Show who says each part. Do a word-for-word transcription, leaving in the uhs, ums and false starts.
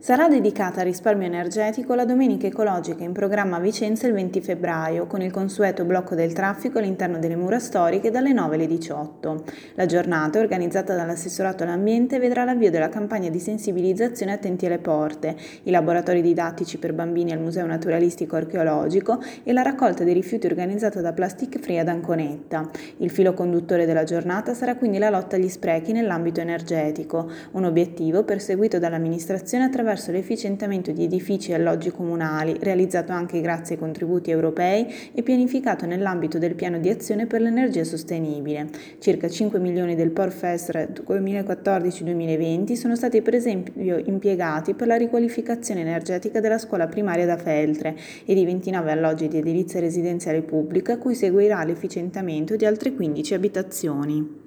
Speaker 1: Sarà dedicata al risparmio energetico la Domenica Ecologica in programma a Vicenza il venti febbraio, con il consueto blocco del traffico all'interno delle mura storiche dalle nove alle diciotto. La giornata, organizzata dall'assessorato all'ambiente, vedrà l'avvio della campagna di sensibilizzazione Attenti alle porte, i laboratori didattici per bambini al Museo Naturalistico Archeologico e la raccolta dei rifiuti organizzata da Plastic Free ad Anconetta. Il filo conduttore della giornata sarà quindi la lotta agli sprechi nell'ambito energetico, un obiettivo perseguito dall'amministrazione attraverso l'efficientamento di edifici e alloggi comunali, realizzato anche grazie ai contributi europei e pianificato nell'ambito del piano di azione per l'energia sostenibile. Circa cinque milioni del P O R F E S R duemilaquattordici duemilaventi sono stati per esempio impiegati per la riqualificazione energetica della scuola primaria da Feltre e di ventinove alloggi di edilizia residenziale pubblica, a cui seguirà l'efficientamento di altre quindici abitazioni.